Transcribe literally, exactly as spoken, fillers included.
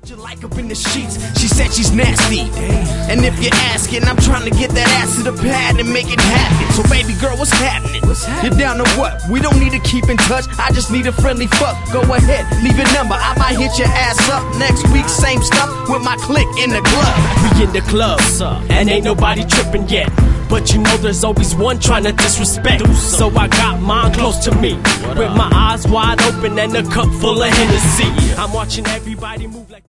What you like up in the sheets? She said she's nasty. And if you're asking, I'm trying to get that ass to the pad and make it happen. So baby girl, what's happening? You're down to what? We don't need to keep in touch. I just need a friendly fuck. Go ahead, leave your number. I might hit your ass up next week. Same stuff with my clique in the club. We in the club, and ain't nobody tripping yet. But you know there's always one trying to disrespect. So I got mine close to me, with my eyes wide open and a cup full of Hennessy. I'm watching everybody move like